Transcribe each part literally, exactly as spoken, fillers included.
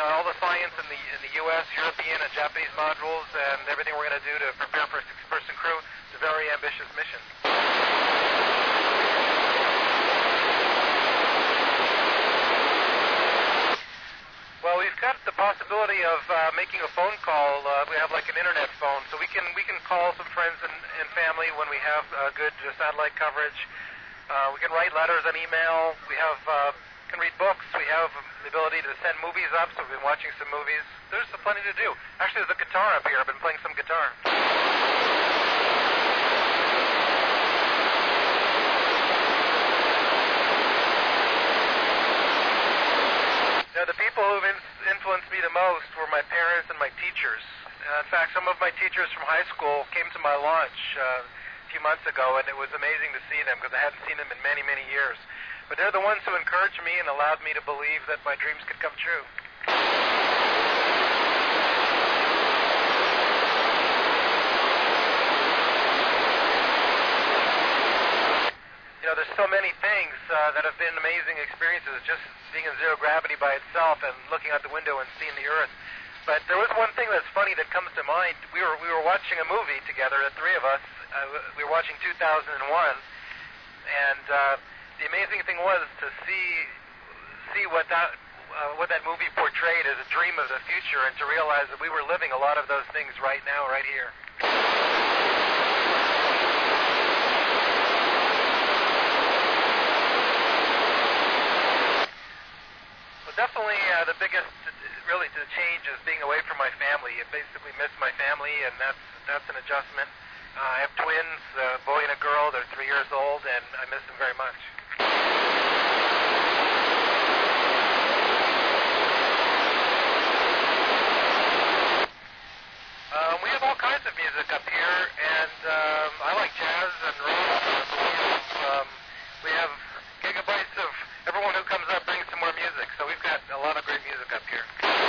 uh, all the science in the in the U S, European, and Japanese modules, and everything we're going to do to prepare for a six-person crew. It's a very ambitious mission. Well, we've got the possibility of uh, making a phone call. Uh, we have like an internet phone, so we can we can call some friends and, and family when we have uh, good uh, satellite coverage. Uh, we can write letters and email. We have uh, can read books. We have the ability to send movies up, so we've been watching some movies. There's plenty to do. Actually, there's a guitar up here. I've been playing some guitar. Now, the people who've in- influenced me the most were my parents and my teachers. Uh, in fact, some of my teachers from high school came to my launch uh, a few months ago, and it was amazing to see them because I hadn't seen them in many, many years. But they're the ones who encouraged me and allowed me to believe that my dreams could come true. You know, there's so many things uh, that have been amazing experiences, just being in zero gravity by itself and looking out the window and seeing the Earth. But there was one thing that's funny that comes to mind. We were we were watching a movie together, the three of us. Uh, we were watching two thousand one, and uh, the amazing thing was to see see what that uh, what that movie portrayed as a dream of the future, and to realize that we were living a lot of those things right now, right here. Definitely uh, the biggest, really, to change is being away from my family. I basically miss my family, and that's that's an adjustment. Uh, I have twins, a boy and a girl. They're three years old, and I miss them very much. Um, we have all kinds of music up here, and um, I like jazz and rock. Um, we have gigabytes of everyone who comes up brings some more music, so we've got a lot of great music up here.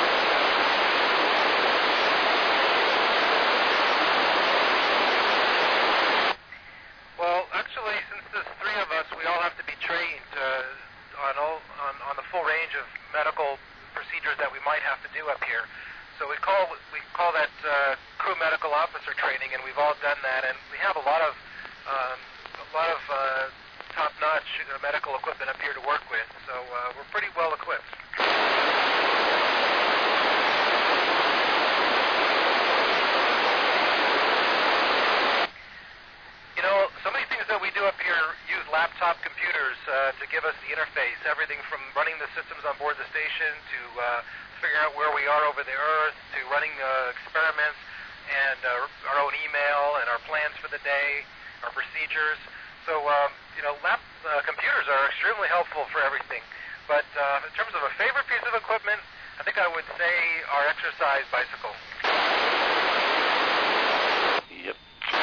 Well, actually, since there's three of us, we all have to be trained uh, on, all, on on the full range of medical procedures that we might have to do up here. So we call we call that uh, crew medical officer training, and we've all done that, and we have a lot of um, a lot of uh, top-notch uh, medical equipment up here to work with, so uh, we're pretty well equipped. You know, some of these things that we do up here use laptop computers uh, to give us the interface, everything from running the systems on board the station to uh, figuring out where we are over the Earth, to running uh, experiments, and uh, our own email, and our plans for the day, our procedures. So, um, you know, lap uh, computers are extremely helpful for everything. But uh, in terms of a favorite piece of equipment, I think I would say our exercise bicycle. Yep.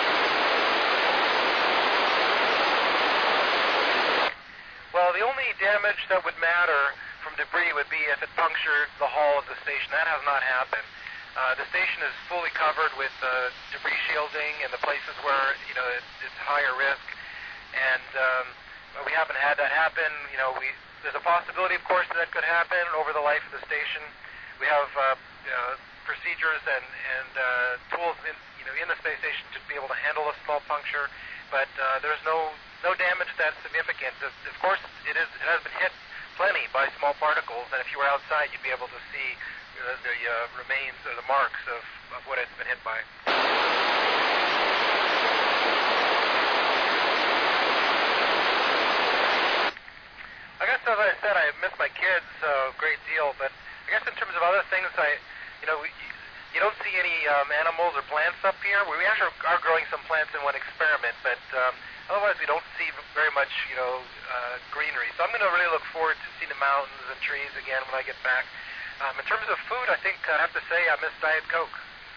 Well, the only damage that would matter from debris would be if it punctured the hull of the station. That has not happened. Uh, the station is fully covered with uh, debris shielding in the places where, you know, it, it's higher risk. And um, we haven't had that happen. You know, we there's a possibility, of course, that that could happen over the life of the station. We have uh, uh, procedures and and uh, tools in you know in the space station to be able to handle a small puncture, but uh, there's no no damage that's significant. Of, of course, it is it has been hit plenty by small particles, and if you were outside, you'd be able to see you know, the uh, remains or the marks of, of what it's been hit by. I guess, as I said, I miss my kids a great deal, but I guess in terms of other things, I, you know, we, you don't see any um, animals or plants up here. We actually are growing some plants in one experiment, but um, otherwise we don't see very much, you know, uh, greenery. So I'm going to really look forward to seeing the mountains and trees again when I get back. Um, in terms of food, I think I have to say I miss Diet Coke.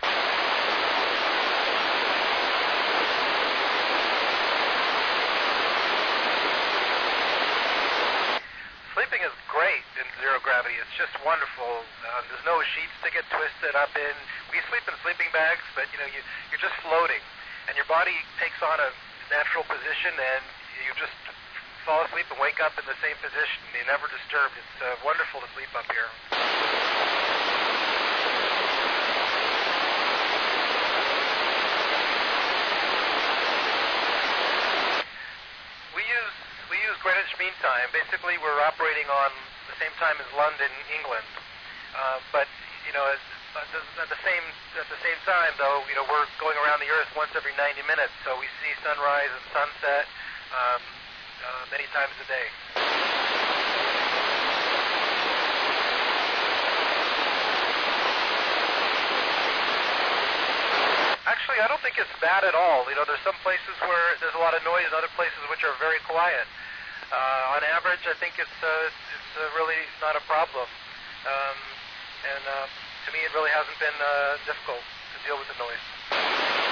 Sleeping is great in zero gravity. It's just wonderful. Uh, there's no sheets to get twisted up in. We sleep in sleeping bags, but you know you, you're just floating, and your body takes on a natural position, and you just fall asleep and wake up in the same position. You're never disturbed. It's uh, wonderful to sleep up here. time. Basically, we're operating on the same time as London, England. Uh, but you know, at, at the same at the same time, though, you know, we're going around the Earth once every ninety minutes, so we see sunrise and sunset um, uh, many times a day. Actually, I don't think it's bad at all. You know, there's some places where there's a lot of noise, and other places which are very quiet. Uh, on average, I think it's uh, it's uh, really not a problem. Um, and uh, to me, it really hasn't been uh, difficult to deal with the noise.